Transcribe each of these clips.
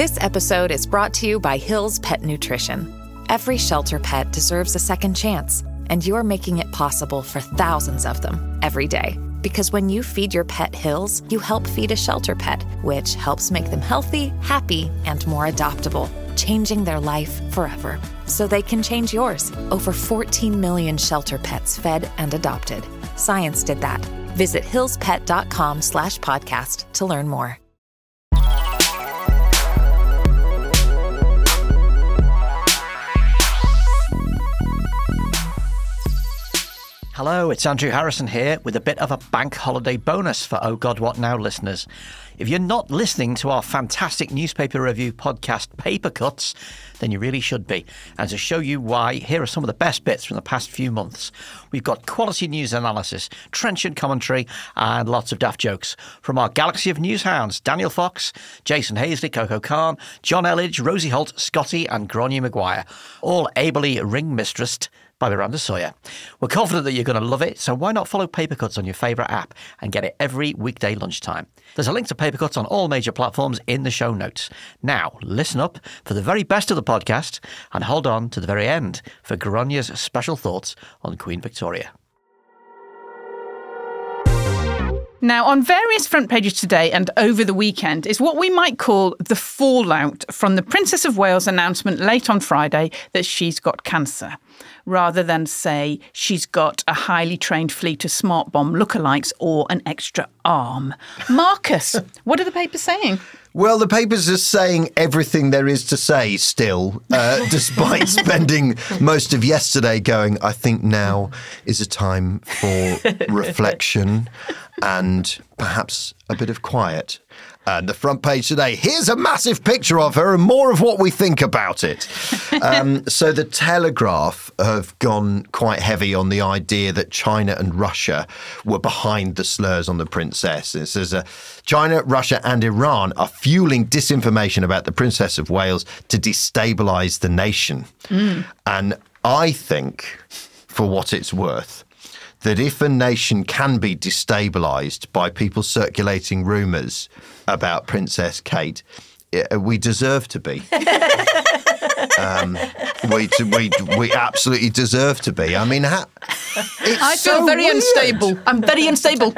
This episode is brought to you by Hill's Pet Nutrition. Every shelter pet deserves a second chance, and you're making it possible for thousands of them every day. Because when you feed your pet Hill's, you help feed a shelter pet, which helps make them healthy, happy, and more adoptable, changing their life forever. So they can change yours. Over 14 million shelter pets fed and adopted. Science did that. Visit hillspet.com/podcast to learn more. Hello, it's Andrew Harrison here with a bit of a bank holiday bonus for Oh God What Now listeners. If you're not listening to our fantastic newspaper review podcast Paper Cuts, then you really should be. And to show you why, here are some of the best bits from the past few months. We've got quality news analysis, trenchant commentary, and lots of daft jokes from our galaxy of news hounds: Daniel Fox, Jason Hazley, Coco Khan, John Elledge, Rosie Holt, Scotty, and Gráinne Maguire, all ably ring-mistressed by Miranda Sawyer. We're confident that you're going to love it, so why not follow Paper Cuts on your favourite app and get it every weekday lunchtime? There's a link to Paper Cuts on all major platforms in the show notes. Now, listen up for the very best of the podcast and hold on to the very end for Gráinne's special thoughts on Queen Victoria. Now, on various front pages today and over the weekend is what we might call the fallout from the Princess of Wales announcement late on Friday that she's got cancer, rather than say she's got a highly trained fleet of smart bomb lookalikes or an extra arm. Marcus, what are the papers saying? Well, the papers are saying everything there is to say still, despite spending most of yesterday going, I think now is a time for reflection and perhaps a bit of quiet. And the front page today, here's a massive picture of her and more of what we think about it. So the Telegraph have gone quite heavy on the idea that China and Russia were behind the slurs on the princess. It says China, Russia and Iran are fueling disinformation about the Princess of Wales to destabilise the nation. And I think, for what it's worth, that if a nation can be destabilised by people circulating rumours about Princess Kate, we deserve to be. We absolutely deserve to be. I mean, I feel very unstable. I'm very unstable.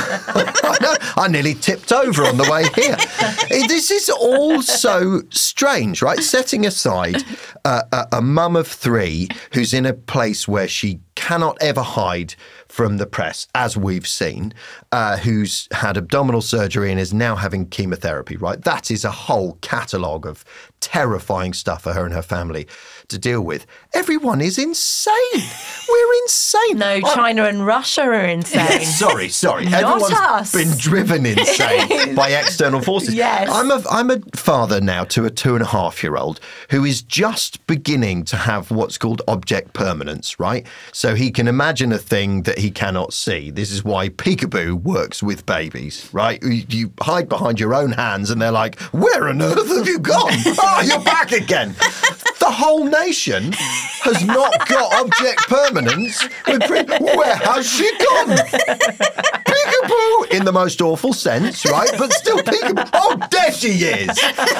I nearly tipped over on the way here. This is all so strange, right? Setting aside a mum of three who's in a place where she cannot ever hide from the press, as we've seen, who's had abdominal surgery and is now having chemotherapy, right? That is a whole catalogue of terrifying stuff for her and her family to deal with. Everyone is insane. We're insane. No, China and Russia are insane. Sorry. Not Everyone's us. been driven insane by external forces. Yes. I'm a father now to a 2.5-year-old who is just beginning to have what's called object permanence, right? So he can imagine a thing that he cannot see. This is why Peekaboo works with babies, right? You hide behind your own hands and they're like, where on earth have you gone? Oh, you're back again. The whole nation has not got object permanence. Where has she gone? Peekaboo, in the most awful sense, right? But still Peekaboo. Oh, there she is.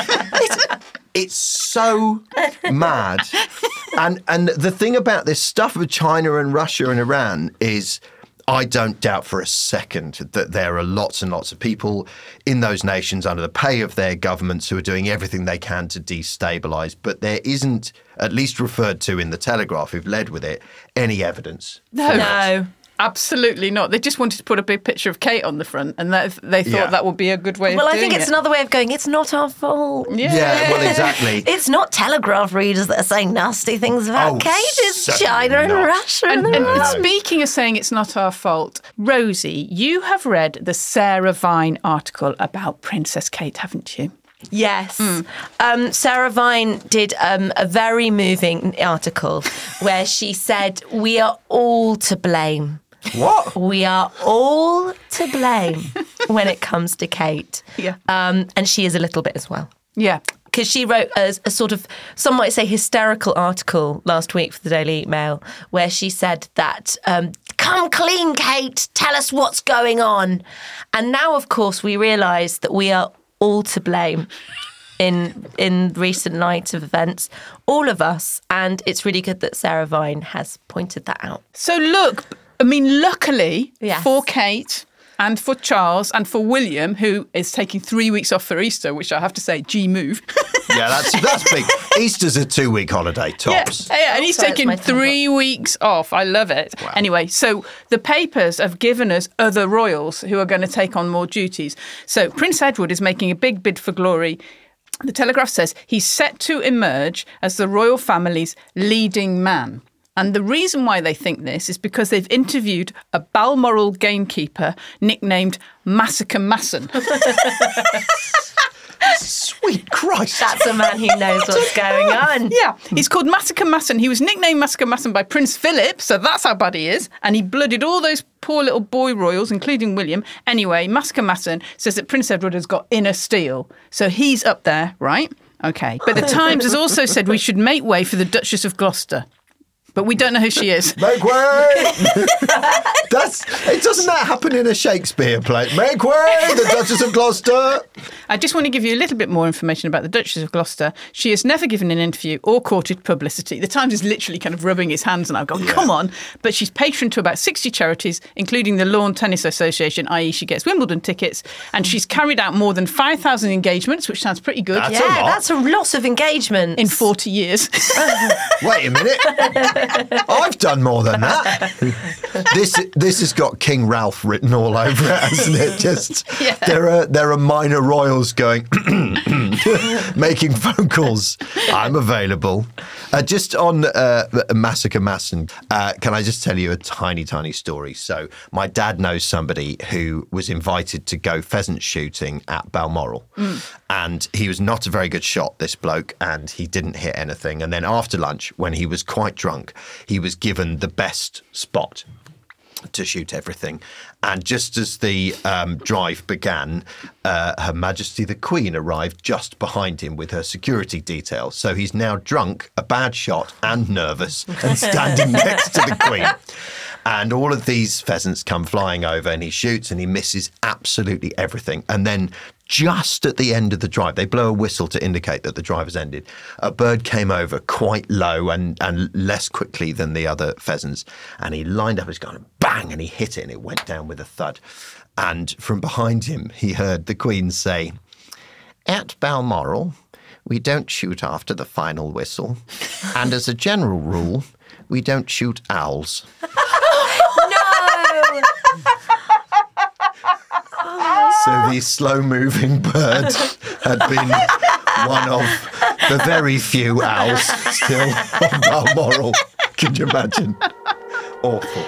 It's so mad. And the thing about this stuff with China and Russia and Iran is I don't doubt for a second that there are lots and lots of people in those nations under the pay of their governments who are doing everything they can to destabilise. But there isn't, at least referred to in the Telegraph, who've led with it, any evidence. No. Absolutely not. They just wanted to put a big picture of Kate on the front, and they thought that would be a good way of doing it. Well, I think it's another way of going, it's not our fault. Yeah, well, exactly. It's not Telegraph readers that are saying nasty things about Kate. It's China and Russia. And speaking of saying it's not our fault, Rosie, you have read the Sarah Vine article about Princess Kate, haven't you? Yes. Sarah Vine did a very moving article where she said, we are all to blame. What? We are all to blame when it comes to Kate. Yeah. And she is a little bit as well. Yeah. Because she wrote a sort of, some might say, hysterical article last week for the Daily Mail where she said that, come clean, Kate, tell us what's going on. And now, of course, we realise that we are all to blame in recent night of events, all of us, and it's really good that Sarah Vine has pointed that out. So look, I mean, luckily Yes. for Kate and for Charles and for William, who is taking 3 weeks off for Easter, which I have to say, move. Yeah, that's big. Easter's a 2-week holiday, tops. Yeah, and he's Also, it's taking my 3 weeks off. I love it. Wow. Anyway, so the papers have given us other royals who are going to take on more duties. So Prince Edward is making a big bid for glory. The Telegraph says he's set to emerge as the royal family's leading man. And the reason why they think this is because they've interviewed a Balmoral gamekeeper nicknamed Massacre Masson. Sweet Christ. That's a man who knows what's going on. Yeah, he's called Massacre Masson. He was nicknamed Massacre Masson by Prince Philip, so that's how bad he is. And he blooded all those poor little boy royals, including William. Anyway, Massacre Masson says that Prince Edward has got inner steel. So he's up there, right? Okay. But the Times has also said we should make way for the Duchess of Gloucester. But we don't know who she is. Make way! Doesn't that happen in a Shakespeare play? Make way, the Duchess of Gloucester! I just want to give you a little bit more information about the Duchess of Gloucester. She has never given an interview or courted publicity. The Times is literally kind of rubbing his hands and I've gone, come on. But she's patron to about 60 charities, including the Lawn Tennis Association, i.e. she gets Wimbledon tickets. And she's carried out more than 5,000 engagements, which sounds pretty good. That's a lot. That's a lot of engagement. In 40 years. Wait a minute. I've done more than that. This has got King Ralph written all over it, hasn't it? Just there are minor royals going making phone calls. I'm available. Just on Massacre Masson, can I just tell you a tiny story? So my dad knows somebody who was invited to go pheasant shooting at Balmoral, and he was not a very good shot, this bloke, and he didn't hit anything. And then after lunch, when he was quite drunk, he was given the best spot to shoot everything. And just as the drive began, Her Majesty the Queen arrived just behind him with her security detail. So he's now drunk, a bad shot and nervous and standing next to the Queen. And all of these pheasants come flying over and he shoots and he misses absolutely everything. And then just at the end of the drive, they blow a whistle to indicate that the drive has ended. A bird came over quite low and less quickly than the other pheasants. And he lined up his gun and bang, and he hit it and it went down with a thud. And from behind him, he heard the Queen say, "At Balmoral, we don't shoot after the final whistle. And as a general rule, we don't shoot owls." So the slow-moving bird had been one of the very few owls still on Balmoral. Can you imagine? Awful.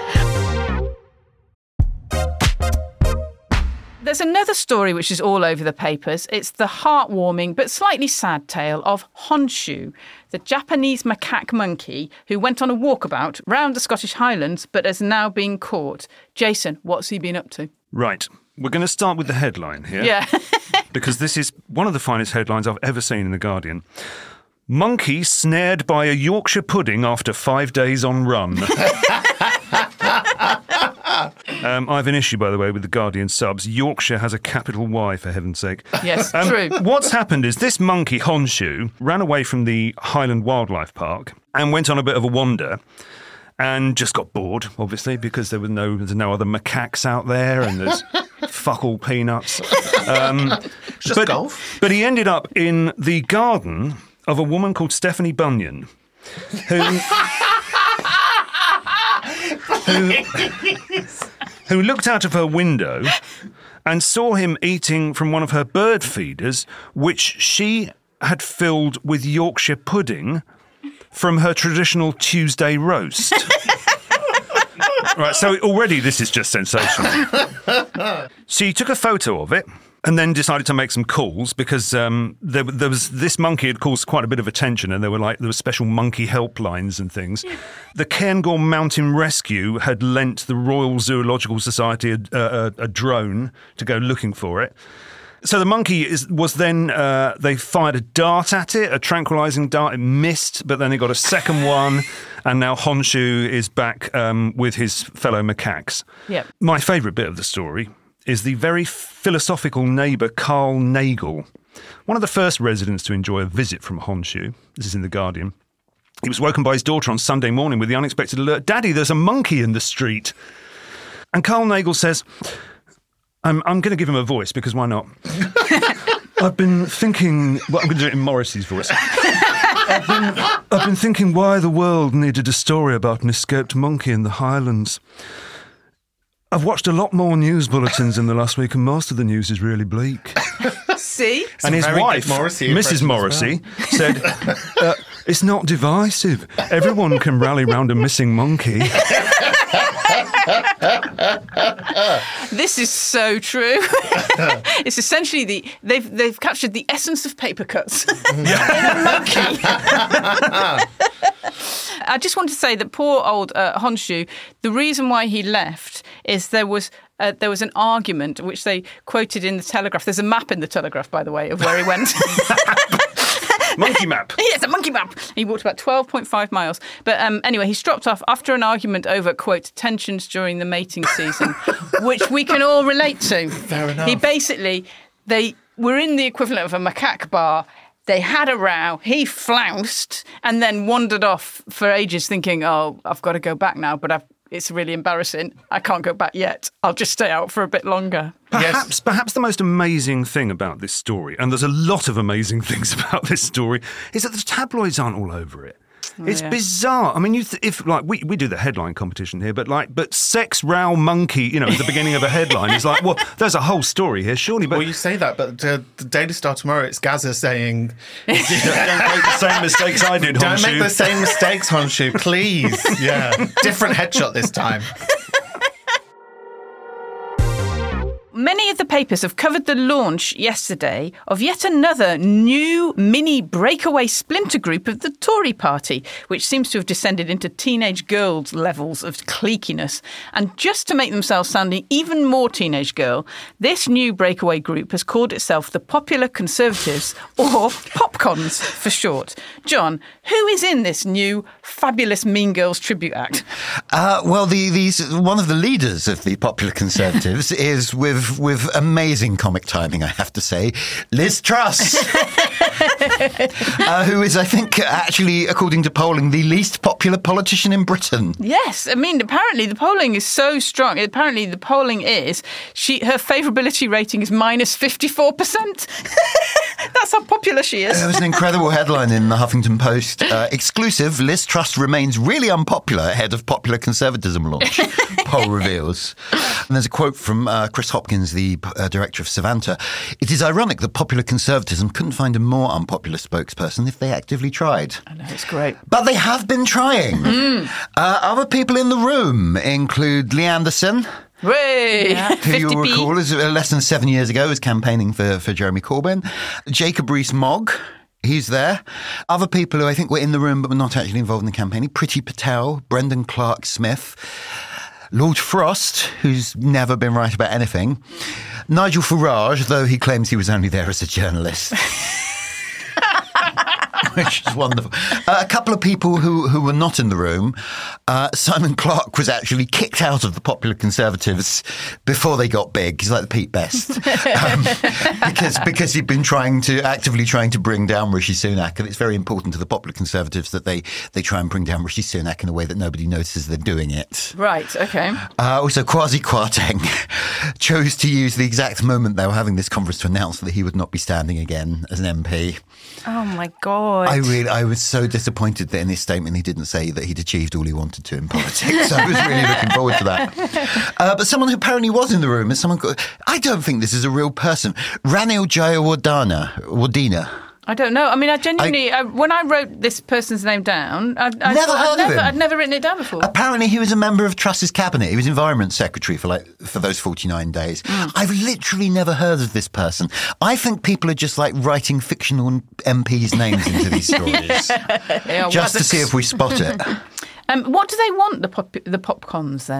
There's another story which is all over the papers. It's the heartwarming but slightly sad tale of Honshu, the Japanese macaque monkey who went on a walkabout round the Scottish Highlands but has now been caught. Jason, what's he been up to? Right. We're going to start with the headline here. Yeah. Because this is one of the finest headlines I've ever seen in The Guardian. Monkey snared by a Yorkshire pudding after 5 days on run. I have an issue, by the way, with The Guardian subs. Yorkshire has a capital Y, for heaven's sake. Yes, true. What's happened is this monkey, Honshu, ran away from the Highland Wildlife Park and went on a bit of a wander. And just got bored, obviously, because there's no other macaques out there, and there's fuck all peanuts. Just golf. But he ended up in the garden of a woman called Stephanie Bunyan, who looked out of her window and saw him eating from one of her bird feeders, which she had filled with Yorkshire pudding from her traditional Tuesday roast. Right, so already this is just sensational. She took a photo of it and then decided to make some calls because there was this monkey had caused quite a bit of attention, and there were special monkey helplines and things. The Cairngorm Mountain Rescue had lent the Royal Zoological Society a drone to go looking for it. So the monkey was then, they fired a dart at it, a tranquilising dart. It missed, but then they got a second one, and now Honshu is back with his fellow macaques. Yep. My favourite bit of the story is the very philosophical neighbour Carl Nagel, one of the first residents to enjoy a visit from Honshu. This is in The Guardian. He was woken by his daughter on Sunday morning with the unexpected alert, "Daddy, there's a monkey in the street." And Carl Nagel says, I'm going to give him a voice because why not? I've been thinking, well, I'm going to do it in Morrissey's voice. I've been thinking why the world needed a story about an escaped monkey in the Highlands. I've watched a lot more news bulletins in the last week, and most of the news is really bleak. See? And his wife, Mrs. Morrissey, said, it's not divisive. Everyone can rally round a missing monkey. This is so true. It's essentially they've captured the essence of Paper Cuts in a monkey. I just want to say that poor old Honshu, the reason why he left is there was an argument which they quoted in the Telegraph. There's a map in the Telegraph, by the way, of where he went. Monkey map. Yes, a monkey map. He walked about 12.5 miles. But anyway, he stropped off after an argument over, quote, tensions during the mating season, which we can all relate to. Fair enough. They were in the equivalent of a macaque bar. They had a row. He flounced and then wandered off for ages thinking, oh, I've got to go back now, but it's really embarrassing. I can't go back yet. I'll just stay out for a bit longer. Perhaps the most amazing thing about this story, and there's a lot of amazing things about this story, is that the tabloids aren't all over it. It's bizarre. I mean, if we do the headline competition here, but sex row monkey, at the beginning of a headline is like, well, there's a whole story here, surely. But well, you say that, but the Daily Star tomorrow, it's Gaza saying, don't make the same mistakes I did, Honshu. Don't make the same mistakes, Honshu, please. Yeah, different headshot this time. Many of the papers have covered the launch yesterday of yet another new mini breakaway splinter group of the Tory party, which seems to have descended into teenage girls' levels of cliquiness. And just to make themselves sounding even more teenage girl, this new breakaway group has called itself the Popular Conservatives, or Popcons for short. John, who is in this new fabulous Mean Girls tribute act? Well, one of the leaders of the Popular Conservatives is with amazing comic timing, I have to say, Liz Truss, who is, I think, actually, according to polling, the least popular politician in Britain. Yes, I mean, apparently the polling is so strong. Apparently the polling is, her favourability rating is minus 54%. That's how popular she is. There was an incredible headline in the Huffington Post. Exclusive, Liz Truss remains really unpopular ahead of Popular Conservatism launch. Poll reveals. And there's a quote from Chris Hopkins, the director of Savanta. It is ironic that Popular Conservatism couldn't find a more unpopular spokesperson if they actively tried. I know, it's great. But they have been trying. Other people in the room include Lee Anderson, who you'll recall is less than 7 years ago was campaigning for Jeremy Corbyn. Jacob Rees-Mogg, he's there. Other people who I think were in the room but were not actually involved in the campaigning. Priti Patel, Brendan Clark-Smith, Lord Frost, who's never been right about anything. Nigel Farage, though he claims he was only there as a journalist. Which is wonderful. A couple of people who were not in the room. Simon Clarke was actually kicked out of the Popular Conservatives before they got big. He's like the Pete Best. Because he'd been actively trying to bring down Rishi Sunak. And it's very important to the Popular Conservatives that they try and bring down Rishi Sunak in a way that nobody notices they're doing it. Right, okay. Also, Kwasi Kwarteng chose to use the exact moment they were having this conference to announce that he would not be standing again as an MP. Oh, my God. I was so disappointed that in his statement he didn't say that he'd achieved all he wanted to in politics. I was really looking forward to that. But someone who apparently was in the room is someone called, I don't think this is a real person, Ranil Jayawardena. I don't know. I mean, I genuinely, when I wrote this person's name down, I'd never written it down before. Apparently, he was a member of Truss's cabinet. He was Environment Secretary for those 49 days. I've literally never heard of this person. I think people are just writing fictional MPs' names into these stories, just to see if we spot it. What do they want, the Popcons then?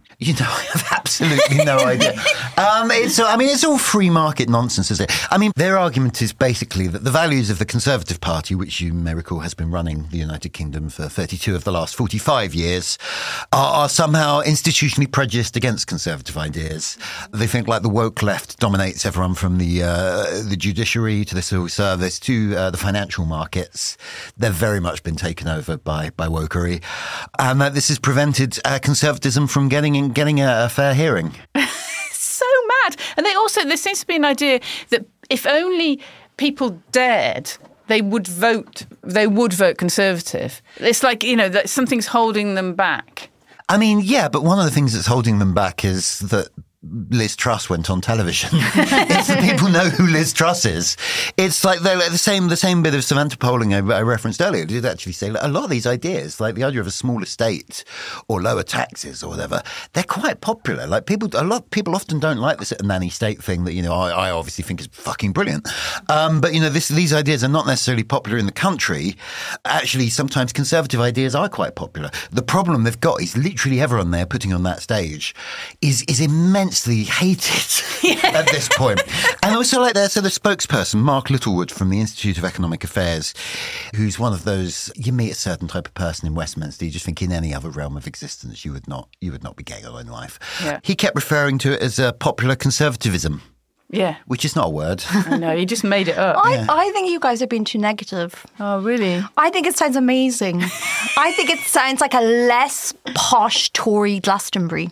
You know, I have absolutely no idea. It's all free market nonsense, is it? I mean, their argument is basically that the values of the Conservative Party, which you may recall has been running the United Kingdom for 32 of the last 45 years, are somehow institutionally prejudiced against conservative ideas. They think like the woke left dominates everyone from the judiciary to the civil service to the financial markets. They've very much been taken over by wokery, and that this has prevented conservatism from getting a fair hearing. So mad. And there seems to be an idea that if only people dared, they would vote Conservative. It's like, that something's holding them back. I mean, yeah, but one of the things that's holding them back is that Liz Truss went on television. It's that people know who Liz Truss is. It's like the same bit of Savanta polling I referenced earlier did actually say a lot of these ideas, like the idea of a smaller state or lower taxes or whatever, they're quite popular. Like a lot of people often don't like this nanny state thing that, I obviously think is fucking brilliant. But, these ideas are not necessarily popular in the country. Actually, sometimes conservative ideas are quite popular. The problem they've got is literally everyone there putting on that stage is immensely hated at this point. And also the spokesperson, Mark Littlewood from the Institute of Economic Affairs, who's one of those, you meet a certain type of person in Westminster, you just think in any other realm of existence you would not be getting on in life. Yeah. He kept referring to it as popular conservatism. Yeah. Which is not a word. I know, he just made it up. I think you guys are being too negative. Oh, really? I think it sounds amazing. I think it sounds like a less posh Tory Glastonbury.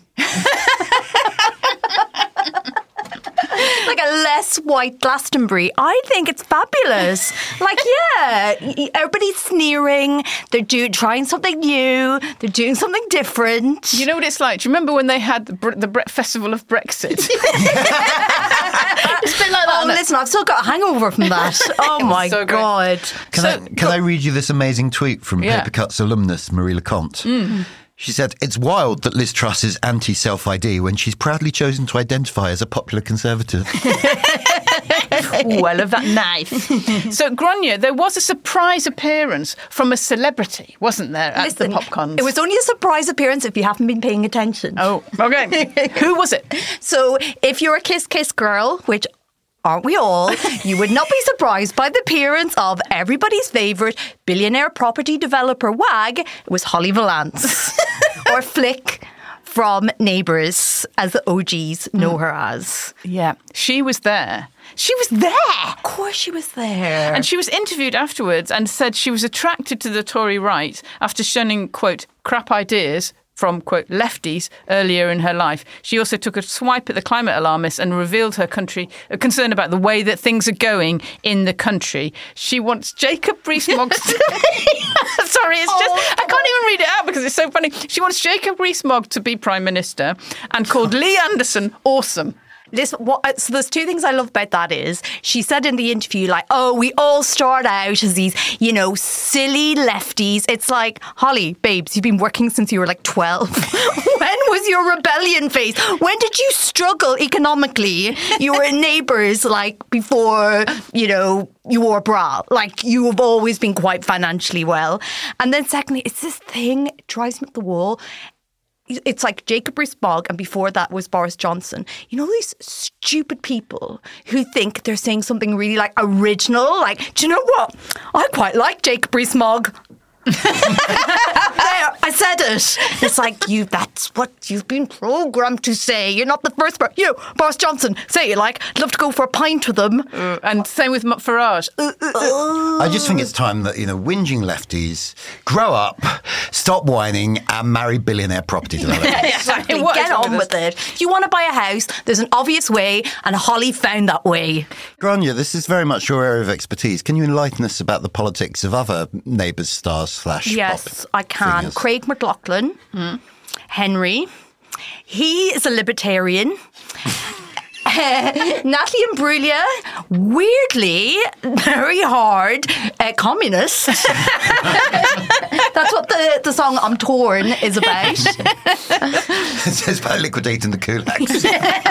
Like a less white Glastonbury. I think it's fabulous. Everybody's sneering. They're trying something new. They're doing something different. You know what it's like? Do you remember when they had the Festival of Brexit? It's been like that. Oh, listen, I've still got a hangover from that. Oh, my God. Can I read you this amazing tweet from Papercut's alumnus, Marie Leconte? Mm. She said, "It's wild that Liz Truss is anti-self-ID when she's proudly chosen to identify as a popular conservative." Ooh, I love that knife. So, Gráinne, there was a surprise appearance from a celebrity, wasn't there, at the PopCons? It was only a surprise appearance if you haven't been paying attention. Oh, okay. Who was it? So, if you're a Kiss Kiss girl, which aren't we all, you would not be surprised by the appearance of everybody's favourite billionaire property developer wag. It was Holly Valance, or Flick from Neighbours, as the OGs know her as. Yeah, she was there. She was there! Of course she was there. And she was interviewed afterwards and said she was attracted to the Tory right after shunning, quote, crap ideas from, quote, lefties earlier in her life. She also took a swipe at the climate alarmists and revealed her concern about the way that things are going in the country. She wants Jacob Rees-Mogg Sorry, it's just, I can't even read it out because it's so funny. She wants Jacob Rees-Mogg to be Prime Minister and called Lee Anderson awesome. So there's two things I love about that is she said in the interview, we all start out as these, silly lefties. It's like, Holly, babes, you've been working since you were 12. When was your rebellion phase? When did you struggle economically? You were in Neighbours, before, you wore a bra. You have always been quite financially well. And then secondly, it's this thing, it drives me up the wall. It's like Jacob Rees-Mogg, and before that was Boris Johnson. These stupid people who think they're saying something really original. Do you know what? I quite like Jacob Rees-Mogg. There, I said it. It's that's what you've been programmed to say. You're not the first person. Boris Johnson, say it I'd love to go for a pint with them. And same with Farage. I just think it's time that, whinging lefties grow up, stop whining and marry billionaire property developers. Exactly. Get on with it. If you want to buy a house, there's an obvious way, and Holly found that way. Gráinne, this is very much your area of expertise. Can you enlighten us about the politics of other Neighbours stars / Yes, I can. Figures? Craig McLaughlin, Henry. He is a libertarian. Natalie Imbruglia, weirdly, very hard communist. That's what the song I'm Torn is about. It's about liquidating the kulaks.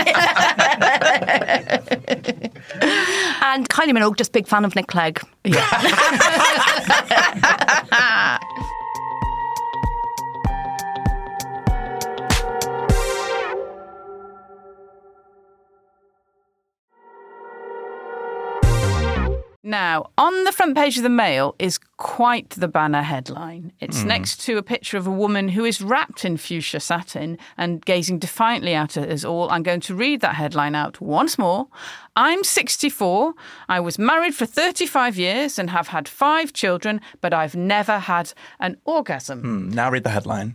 And Kylie Minogue, just big fan of Nick Clegg. Yeah. Now, on the front page of the Mail is quite the banner headline. It's next to a picture of a woman who is wrapped in fuchsia satin and gazing defiantly out at us all. I'm going to read that headline out once more. I'm 64. I was married for 35 years and have had 5 children, but I've never had an orgasm. Now read the headline.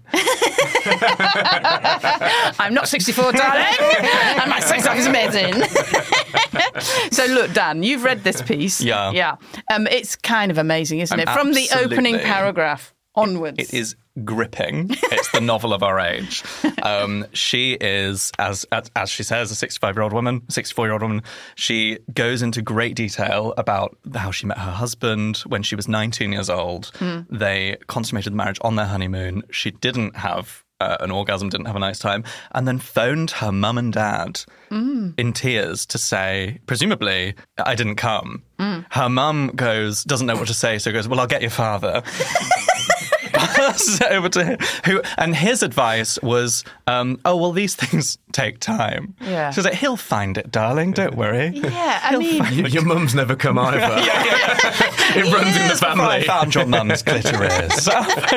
I'm not 64, darling, and my sex life is amazing. So look, Dan, you've read this piece. Yeah. It's kind of amazing, isn't it? From the opening paragraph onwards. It is gripping. It's the novel of our age. She is, as she says, a 64-year-old woman. She goes into great detail about how she met her husband when she was 19 years old. They consummated the marriage on their honeymoon. She didn't have an orgasm, didn't have a nice time, and then phoned her mum and dad in tears to say, presumably, I didn't come. Her mum doesn't know what to say, so goes, well, I'll get your father. Over to him, and his advice was, well, these things take time. Yeah. She was like, he'll find it, darling, don't worry. Yeah, I mean... Your mum's never come either. It runs in the family. I found your mum's clitoris.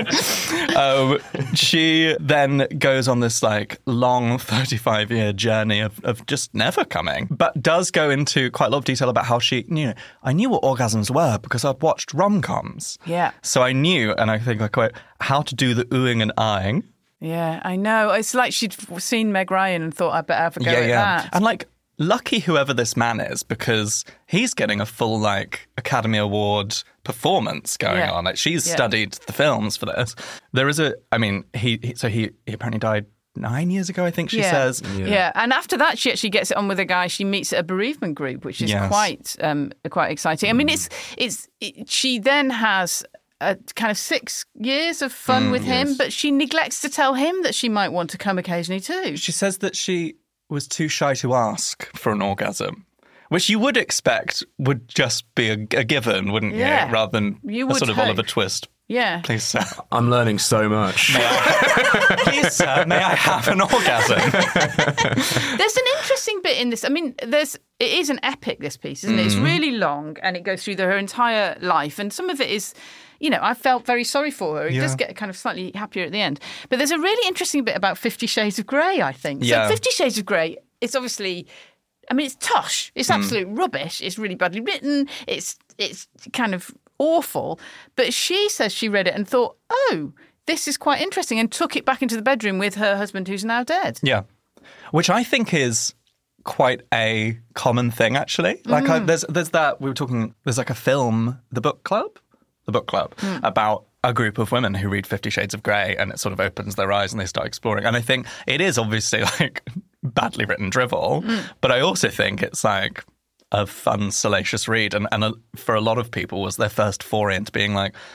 She then goes on this long 35-year journey of just never coming, but does go into quite a lot of detail about how she, I knew what orgasms were because I'd watched rom-coms. Yeah. So I knew, and I think I quote, how to do the oohing and eyeing. Yeah, I know. It's like she'd seen Meg Ryan and thought, I better have a go at that. And lucky whoever this man is, because he's getting a full Academy Award performance going on. She's studied the films for this. There is he apparently died 9 years ago, I think she says. Yeah, and after that, she actually gets it on with a guy she meets at a bereavement group, which is quite exciting. I mean, she then has a kind of 6 years of fun with him, but she neglects to tell him that she might want to come occasionally too. She says that she was too shy to ask for an orgasm, which you would expect would just be a given, wouldn't you? Rather than a sort of Oliver Twist. Yeah. Please, sir. I'm learning so much. Please, sir, may I have an orgasm? There's an interesting bit in this. I mean, it is an epic, this piece, isn't it? It's really long and it goes through her entire life. And some of it is, I felt very sorry for her. It does get kind of slightly happier at the end. But there's a really interesting bit about 50 Shades of Grey, I think. So 50 Shades of Grey, it's obviously... it's tosh. It's absolute rubbish. It's really badly written. It's kind of awful. But she says she read it and thought, oh, this is quite interesting, and took it back into the bedroom with her husband who's now dead. Yeah. Which I think is quite a common thing, actually. There's that, we were talking, there's a film, The Book Club, about a group of women who read 50 Shades of Grey, and it sort of opens their eyes and they start exploring. And I think it is obviously badly written drivel, but I also think it's a fun, salacious read. And for a lot of people was their first foray into being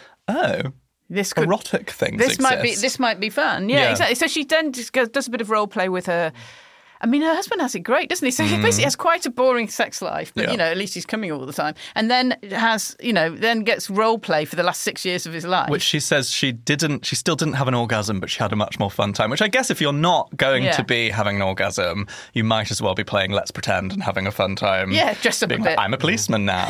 erotic things exist. This might be fun. Yeah, exactly. So she then just does a bit of role play with her. I mean, her husband has it great, doesn't he? So he basically has quite a boring sex life, but, at least he's coming all the time. And then then gets role play for the last 6 years of his life. Which she says she still didn't have an orgasm, but she had a much more fun time. Which I guess if you're not going to be having an orgasm, you might as well be playing Let's Pretend and having a fun time. Yeah, dress up a bit. I'm a policeman now.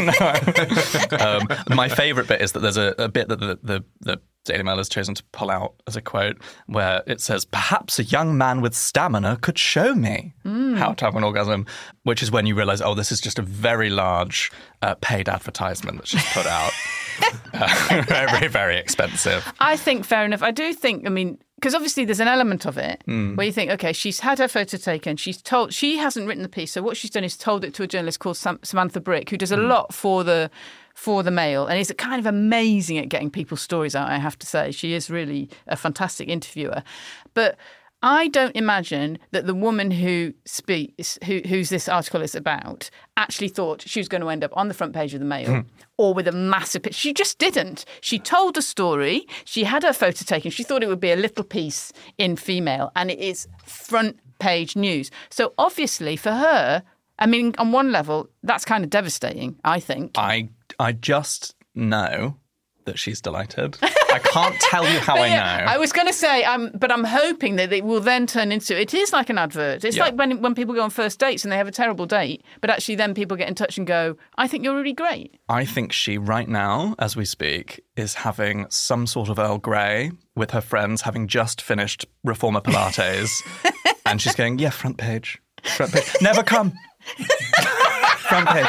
My favourite bit is that there's a bit that the Daily Mail has chosen to pull out as a quote where it says, perhaps a young man with stamina could show me how to have an orgasm, which is when you realise, this is just a very large paid advertisement that she's put out. Very, very expensive. I think fair enough. I do think, because obviously there's an element of it where you think, okay, she's had her photo taken. She hasn't written the piece. So what she's done is told it to a journalist called Samantha Brick, who does a lot for the Mail, and is kind of amazing at getting people's stories out, I have to say. She is really a fantastic interviewer. But I don't imagine that the woman who speaks, who's this article is about, actually thought she was going to end up on the front page of the Mail or with a massive picture. She just didn't. She told a story. She had her photo taken. She thought it would be a little piece in Female, and it is front page news. So obviously for her, on one level, that's kind of devastating, I think. I just know that she's delighted. I can't tell you how I know. I was going to say, but I'm hoping that it will then turn into, it is like an advert. It's like when people go on first dates and they have a terrible date, but actually then people get in touch and go, I think you're really great. I think she, right now, as we speak, is having some sort of Earl Grey with her friends, having just finished Reformer Pilates. And she's going, yeah, front page. Front page. Never come. Front page.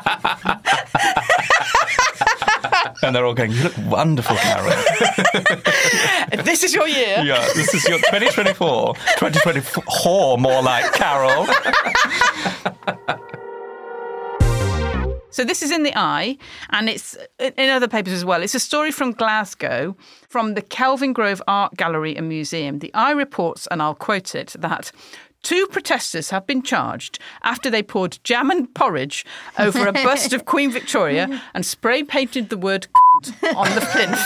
And they're all going, you look wonderful, Carol. This is your year. Yeah, this is your 2024. 2024, more like, Carol. So this is in the Eye, and it's in other papers as well. It's a story from Glasgow, from the Kelvingrove Art Gallery and Museum. The Eye reports, and I'll quote it, that 2 protesters have been charged after they poured jam and porridge over a bust of Queen Victoria and spray painted the word on the plinth.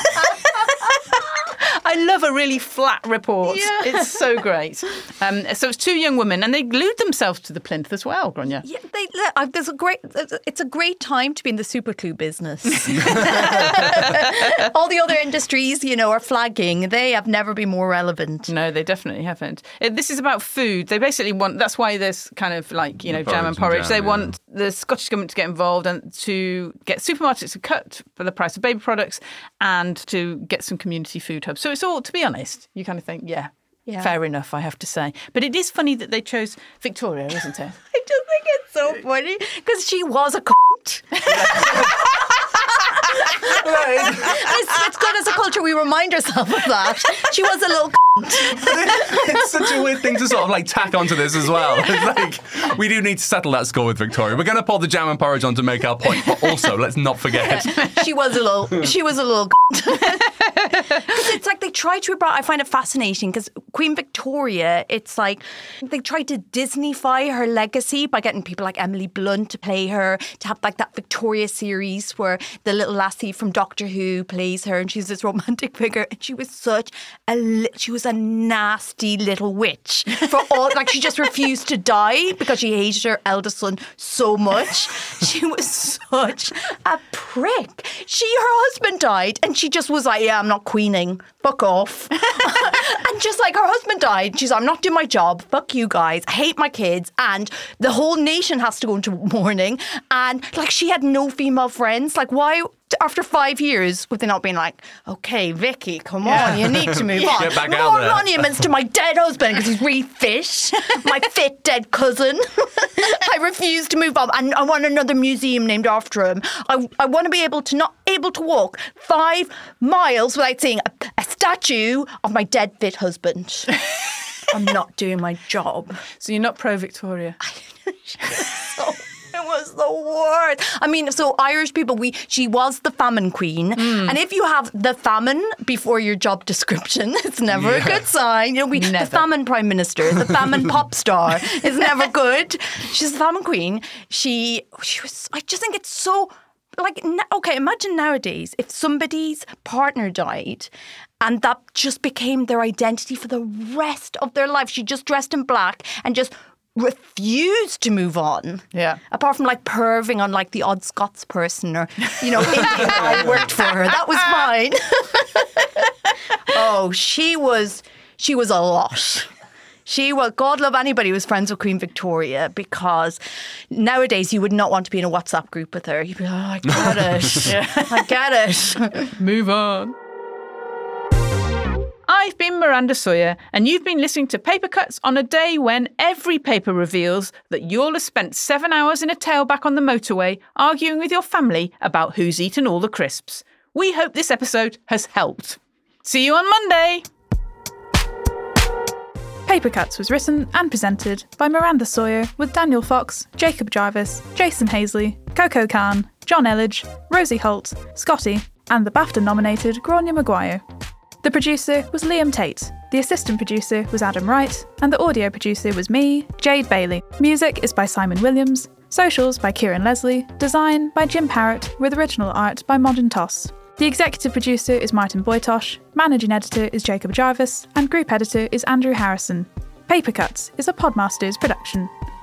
I love a really flat report. Yeah. It's so great. So it's 2 young women, and they glued themselves to the plinth as well, Gráinne. Yeah, it's a great time to be in the superglue business. All the other industries, are flagging. They have never been more relevant. No, they definitely haven't. This is about food. They basically want, that's why there's kind of like, jam and porridge. They want the Scottish Government to get involved and to get supermarkets to cut for the price of baby products and to get some community food hubs. So it's all, to be honest, you kind of think, yeah. Fair enough, I have to say. But it is funny that they chose Victoria, isn't it? I just think it's so funny because she was a cunt. It's good as a culture we remind ourselves of that. She was a little cunt. It's such a weird thing to sort of like tack onto this as well. It's like, we do need to settle that score with Victoria. We're going to pour the jam and porridge on to make our point, but also let's not forget. She was a little cunt. Because it's like they try to, I find it fascinating because Queen Victoria, it's like they tried to Disneyfy her legacy by getting people like Emily Blunt to play her, to have like that Victoria series where the little lassie from Doctor Who plays her and she's this romantic figure, and she was she was a nasty little witch for all, like she just refused to die because she hated her eldest son so much. She was such a prick. Her husband died and she just was like, yeah, I'm not queening. Fuck off. And just like her husband died, she's like, I'm not doing my job. Fuck you guys. I hate my kids. And the whole nation has to go into mourning. And like she had no female friends. Like why, after 5 years, would they not been like, okay, Vicky, come on, you need to move on. Get back More out there. monuments to my dead husband because he's really fit. My fit dead cousin. I refuse to move on. And I want another museum named after him. I want to be able to not able to walk 5 miles without seeing a statue of my dead fit husband. I'm not doing my job. So you're not pro-Victoria? It was the worst. I mean, so Irish people, she was the famine queen. And if you have the famine before your job description, it's never a good sign. The famine prime minister, the famine pop star is never good. She's the famine queen. She was, I just think it's so, like, okay, imagine nowadays if somebody's partner died and that just became their identity for the rest of their life. She just dressed in black and just refused to move on. Yeah. Apart from like perving on like the odd Scots person or, Indian guy worked for her. That was fine. Oh, she was a lot. She was, God love anybody who was friends with Queen Victoria, because nowadays you would not want to be in a WhatsApp group with her. You'd be like, oh, I get it. I get it. Move on. I've been Miranda Sawyer, and you've been listening to Paper Cuts on a day when every paper reveals that you'll have spent 7 hours in a tailback on the motorway arguing with your family about who's eaten all the crisps. We hope this episode has helped. See you on Monday! Paper Cuts was written and presented by Miranda Sawyer with Daniel Fox, Jacob Jarvis, Jason Hazley, Coco Khan, John Elledge, Rosie Holt, Scotty, and the BAFTA-nominated Gráinne Maguire. The producer was Liam Tate, the assistant producer was Adam Wright, and the audio producer was me, Jade Bailey. Music is by Simon Williams, socials by Kieran Leslie, design by Jim Parrott, with original art by Modern Toss. The executive producer is Martin Boytosh, managing editor is Jacob Jarvis, and group editor is Andrew Harrison. Paper Cuts is a Podmasters production.